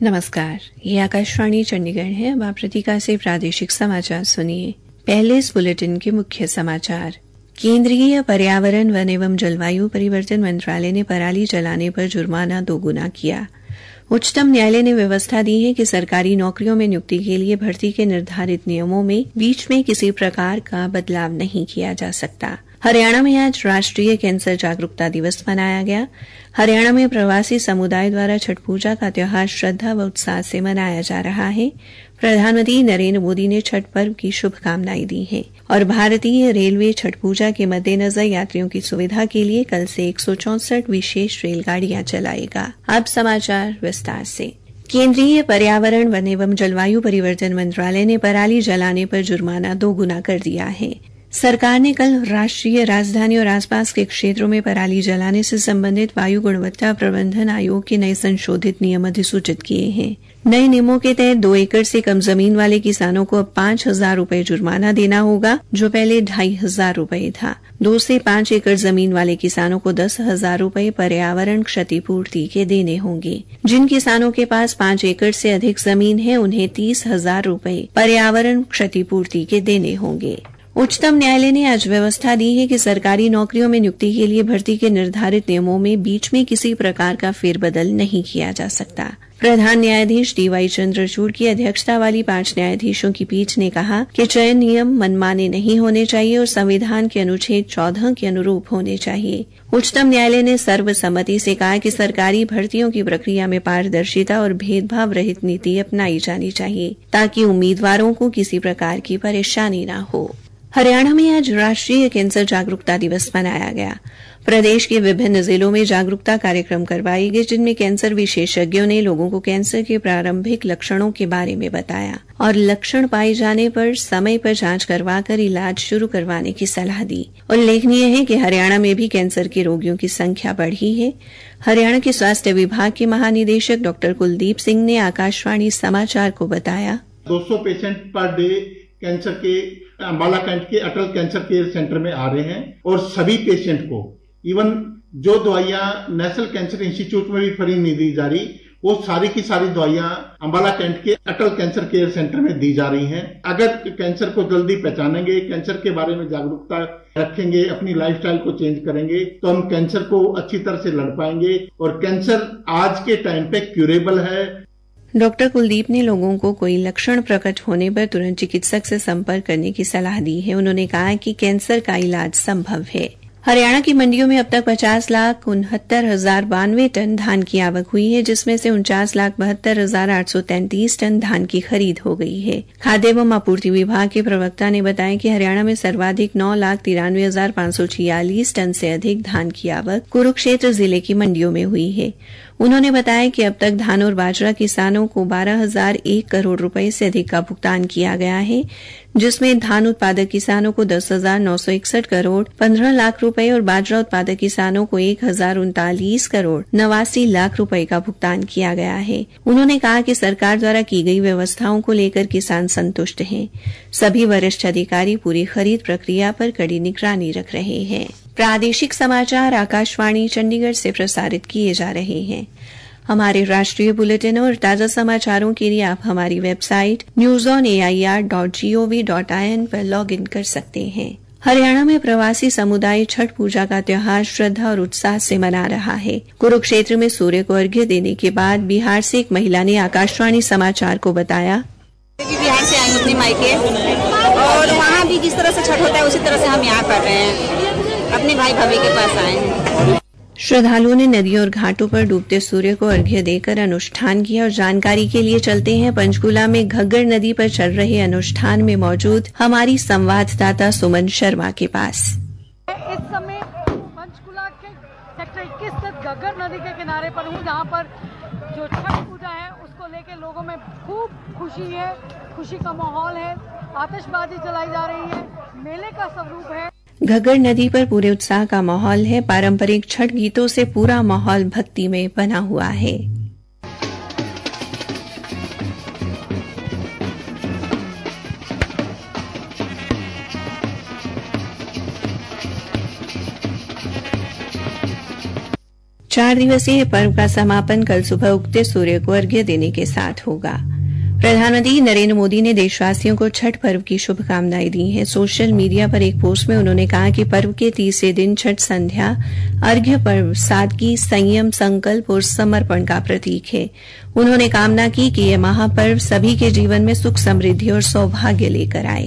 नमस्कार, ये आकाशवाणी चंडीगढ़ है। अब आप प्रतीका से प्रादेशिक समाचार सुनिए। पहले इस बुलेटिन के मुख्य समाचार। केंद्रीय पर्यावरण वन एवं जलवायु परिवर्तन मंत्रालय ने पराली जलाने पर जुर्माना 2 गुना किया। उच्चतम न्यायालय ने व्यवस्था दी है कि सरकारी नौकरियों में नियुक्ति के लिए भर्ती के निर्धारित नियमों में बीच में किसी प्रकार का बदलाव नहीं किया जा सकता। हरियाणा में आज राष्ट्रीय कैंसर जागरूकता दिवस मनाया गया। हरियाणा में प्रवासी समुदाय द्वारा छठ पूजा का त्यौहार श्रद्धा व उत्साह से मनाया जा रहा है। प्रधानमंत्री नरेंद्र मोदी ने छठ पर्व की शुभकामनाएं दी हैं और भारतीय रेलवे छठ पूजा के मद्देनजर यात्रियों की सुविधा के लिए कल से 164 विशेष रेलगाड़ियां चलाएगा। अब समाचार विस्तार से। केंद्रीय पर्यावरण वन एवं जलवायु परिवर्तन मंत्रालय ने पराली जलाने पर जुर्माना 2 गुना कर दिया है। सरकार ने कल राष्ट्रीय राजधानी और आसपास के क्षेत्रों में पराली जलाने से संबंधित वायु गुणवत्ता प्रबंधन आयोग के नए संशोधित नियम अधिसूचित किए हैं। नए नियमों के तहत 2 एकड़ से कम जमीन वाले किसानों को अब 5,000 रुपए जुर्माना देना होगा, जो पहले 2,500 रुपए था। 2 से 5 एकड़ जमीन वाले किसानों को 10,000 रुपए पर्यावरण क्षतिपूर्ति के देने होंगे। जिन किसानों के पास 5 एकड़ से अधिक जमीन है, उन्हें 30,000 रुपए पर्यावरण क्षतिपूर्ति के देने होंगे। उच्चतम न्यायालय ने आज व्यवस्था दी है कि सरकारी नौकरियों में नियुक्ति के लिए भर्ती के निर्धारित नियमों में बीच में किसी प्रकार का फेरबदल नहीं किया जा सकता। प्रधान न्यायाधीश डी.वाई. चंद्रचूड़ की अध्यक्षता वाली 5 न्यायाधीशों की पीठ ने कहा कि चयन नियम मनमाने नहीं होने चाहिए और संविधान के अनुच्छेद 14 के अनुरूप होने चाहिए। उच्चतम न्यायालय ने सर्वसम्मति से कहा कि सरकारी भर्तियों की प्रक्रिया में पारदर्शिता और भेदभाव रहित नीति अपनाई जानी चाहिए, ताकि उम्मीदवारों को किसी प्रकार की परेशानी न हो। हरियाणा में आज राष्ट्रीय कैंसर जागरूकता दिवस मनाया गया। प्रदेश के विभिन्न जिलों में जागरूकता कार्यक्रम करवाए गए, जिनमें कैंसर विशेषज्ञों ने लोगों को कैंसर के प्रारंभिक लक्षणों के बारे में बताया और लक्षण पाए जाने पर समय पर जांच करवाकर इलाज शुरू करवाने की सलाह दी। उल्लेखनीय है कि हरियाणा में भी कैंसर के रोगियों की संख्या बढ़ी है। हरियाणा के स्वास्थ्य विभाग के महानिदेशक डॉक्टर कुलदीप सिंह ने आकाशवाणी समाचार को बताया, 200 पेशेंट पर डे कैंसर के अम्बाला कैंट के अटल कैंसर केयर सेंटर में आ रहे हैं और सभी पेशेंट को इवन जो दवाइयां नेशनल कैंसर इंस्टीट्यूट में भी फ्री नहीं दी जा रही, वो सारी की सारी दवाइयां अम्बाला कैंट के अटल कैंसर केयर सेंटर में दी जा रही हैं। अगर कैंसर को जल्दी पहचानेंगे, कैंसर के बारे में जागरूकता रखेंगे, अपनी लाइफस्टाइल को चेंज करेंगे, तो हम कैंसर को अच्छी तरह से लड़ पाएंगे और कैंसर आज के टाइम पे क्यूरेबल है। डॉक्टर कुलदीप ने लोगों को कोई लक्षण प्रकट होने पर तुरंत चिकित्सक से संपर्क करने की सलाह दी है। उन्होंने कहा कि कैंसर का इलाज संभव है। हरियाणा की मंडियों में अब तक 50,69,092 टन धान की आवक हुई है, जिसमें से 49,72,833 टन धान की खरीद हो गई है। खाद्य एवं आपूर्ति विभाग के प्रवक्ता ने बताया कि हरियाणा में सर्वाधिक 9,93,546 टन से अधिक धान की आवक कुरुक्षेत्र जिले की मंडियों में हुई है। उन्होंने बताया कि अब तक धान और बाजरा किसानों को 12,001 करोड़ रुपए से अधिक का भुगतान किया गया है, जिसमें धान उत्पादक किसानों को 10,961 करोड़ 15 लाख रुपए और बाजरा उत्पादक किसानों को 1,039 करोड़ 89 लाख रुपए का भुगतान किया गया है। उन्होंने कहा कि सरकार द्वारा की गई व्यवस्थाओं को लेकर किसान संतुष्ट हैं। सभी वरिष्ठ अधिकारी पूरी खरीद प्रक्रिया पर कड़ी निगरानी रख रहे हैं। प्रादेशिक समाचार आकाशवाणी चंडीगढ़ से प्रसारित किए जा रहे हैं। हमारे राष्ट्रीय बुलेटिन और ताजा समाचारों के लिए आप हमारी वेबसाइट newsonair.gov.in पर लॉगिन कर सकते हैं। हरियाणा में प्रवासी समुदाय छठ पूजा का त्यौहार श्रद्धा और उत्साह से मना रहा है। कुरुक्षेत्र में सूर्य को अर्घ्य देने के बाद बिहार से एक महिला ने आकाशवाणी समाचार को बताया, बिहार से आई अपने मायके और वहाँ भी जिस तरह से छठ होता है उसी तरह से हम यहाँ कर रहे हैं, अपने भाई भाभी के पास आए हैं। श्रद्धालुओं ने नदियों और घाटों पर डूबते सूर्य को अर्घ्य देकर अनुष्ठान किया और जानकारी के लिए चलते हैं पंचकूला में घग्गर नदी पर चल रहे अनुष्ठान में मौजूद हमारी संवाददाता सुमन शर्मा के पास। इस समय पंचकूला के सेक्टर 21 स्थित घग्गर नदी के किनारे पर हूँ, जहाँ पर जो छठ पूजा है उसको लेके लोगों में खूब खुशी है, खुशी का माहौल है, आतिशबाजी जलाई जा रही है, मेले का स्वरूप है। घग्गर नदी पर पूरे उत्साह का माहौल है। पारंपरिक छठ गीतों से पूरा माहौल भक्ति में बना हुआ है। 4 दिवसीय पर्व का समापन कल सुबह उगते सूर्य को अर्घ्य देने के साथ होगा। प्रधानमंत्री नरेंद्र मोदी ने देशवासियों को छठ पर्व की शुभकामनाएं दी हैं। सोशल मीडिया पर एक पोस्ट में उन्होंने कहा कि पर्व के तीसरे दिन छठ संध्या अर्घ्य पर्व सादगी, संयम, संकल्प और समर्पण का प्रतीक है। उन्होंने कामना की कि यह महापर्व सभी के जीवन में सुख, समृद्धि और सौभाग्य लेकर आए।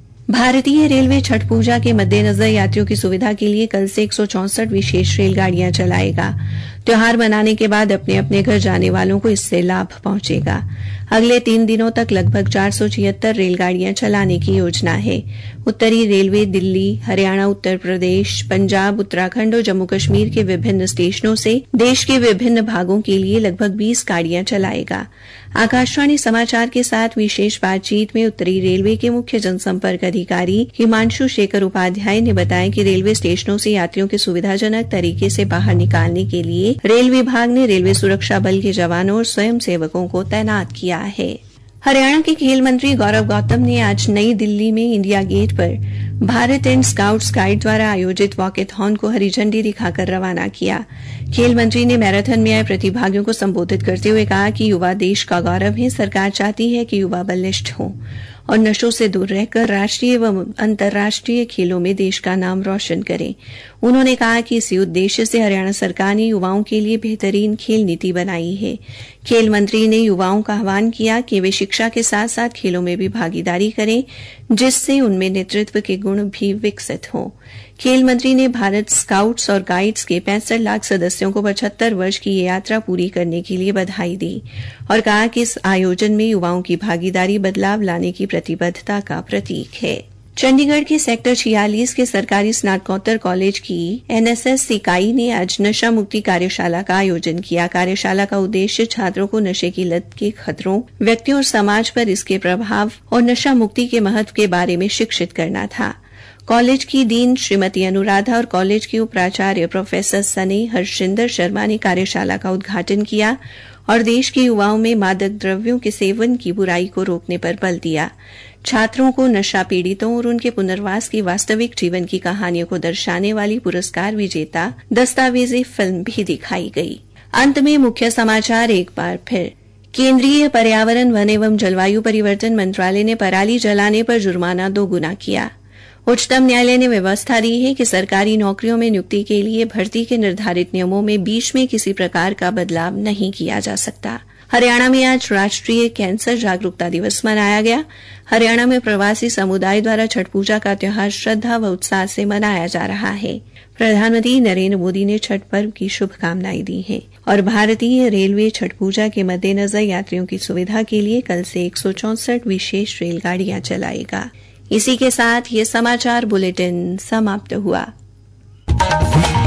भारतीय रेलवे छठ पूजा के मद्देनजर यात्रियों की सुविधा के लिए कल से 164 विशेष रेलगाड़ियां चलाएगा। त्योहार मनाने के बाद अपने अपने घर जाने वालों को इससे लाभ पहुंचेगा। अगले 3 दिनों तक लगभग 476 रेलगाड़ियां चलाने की योजना है। उत्तरी रेलवे दिल्ली, हरियाणा, उत्तर प्रदेश, पंजाब, उत्तराखंड और जम्मू कश्मीर के विभिन्न स्टेशनों से देश के विभिन्न भागों के लिए लगभग 20 गाड़ियां चलाएगा। आकाशवाणी समाचार के साथ विशेष बातचीत में उत्तरी रेलवे के मुख्य जनसंपर्क अधिकारी हिमांशु शेखर उपाध्याय ने बताया कि रेलवे स्टेशनों से यात्रियों के सुविधाजनक तरीके से बाहर निकालने के लिए रेल विभाग ने रेलवे सुरक्षा बल के जवानों और स्वयं सेवकों को तैनात किया है। हरियाणा के खेल मंत्री गौरव गौतम ने आज नई दिल्ली में इंडिया गेट पर भारत एंड स्काउट्स गाइड द्वारा आयोजित वॉकेथॉन को हरी झंडी दिखाकर रवाना किया। खेल मंत्री ने मैराथन में आए प्रतिभागियों को संबोधित करते हुए कहा कि युवा देश का गौरव है। सरकार चाहती है कि युवा बलिष्ठ हों और नशों से दूर रहकर राष्ट्रीय एवं अंतर्राष्ट्रीय खेलों में देश का नाम रोशन करें। उन्होंने कहा कि इसी उद्देश्य से हरियाणा सरकार ने युवाओं के लिए बेहतरीन खेल नीति बनाई है। खेल मंत्री ने युवाओं का आह्वान किया कि वे शिक्षा के साथ साथ खेलों में भी भागीदारी करें, जिससे उनमें नेतृत्व के गुण भी विकसित हों। खेल मंत्री ने भारत स्काउट्स और गाइड्स के 65 लाख सदस्यों को 75 वर्ष की ये यात्रा पूरी करने के लिए बधाई दी और कहा कि इस आयोजन में युवाओं की भागीदारी बदलाव लाने की प्रतिबद्धता का प्रतीक है। चंडीगढ़ के सेक्टर 46 के सरकारी स्नातकोत्तर कॉलेज की एनएसएस इकाई ने आज नशा मुक्ति कार्यशाला का आयोजन किया। कार्यशाला का उद्देश्य छात्रों को नशे की लत के खतरों, व्यक्तियों और समाज पर इसके प्रभाव और नशा मुक्ति के महत्व के बारे में शिक्षित करना था। कॉलेज की डीन श्रीमती अनुराधा और कॉलेज के उपाचार्य प्रोफेसर सने हर्षिंदर शर्मा ने कार्यशाला का उद्घाटन किया और देश के युवाओं में मादक द्रव्यों के सेवन की बुराई को रोकने पर बल दिया। छात्रों को नशा पीड़ितों और उनके पुनर्वास की वास्तविक जीवन की कहानियों को दर्शाने वाली पुरस्कार विजेता दस्तावेजी फिल्म भी दिखाई गई। अंत में मुख्य समाचार एक बार फिर। केंद्रीय पर्यावरण, वन एवं जलवायु परिवर्तन मंत्रालय ने पराली जलाने पर जुर्माना 2 गुना किया। उच्चतम न्यायालय ने व्यवस्था दी है कि सरकारी नौकरियों में नियुक्ति के लिए भर्ती के निर्धारित नियमों में बीच में किसी प्रकार का बदलाव नहीं किया जा सकता। हरियाणा में आज राष्ट्रीय कैंसर जागरूकता दिवस मनाया गया। हरियाणा में प्रवासी समुदाय द्वारा छठ पूजा का त्यौहार श्रद्धा व उत्साह से मनाया जा रहा है। प्रधानमंत्री नरेंद्र मोदी ने छठ पर्व की शुभकामनाएं दी हैं और भारतीय रेलवे छठ पूजा के मद्देनजर यात्रियों की सुविधा के लिए कल से 164 विशेष रेलगाड़ियां चलाएगा। इसी के साथ ये समाचार बुलेटिन समाप्त हुआ।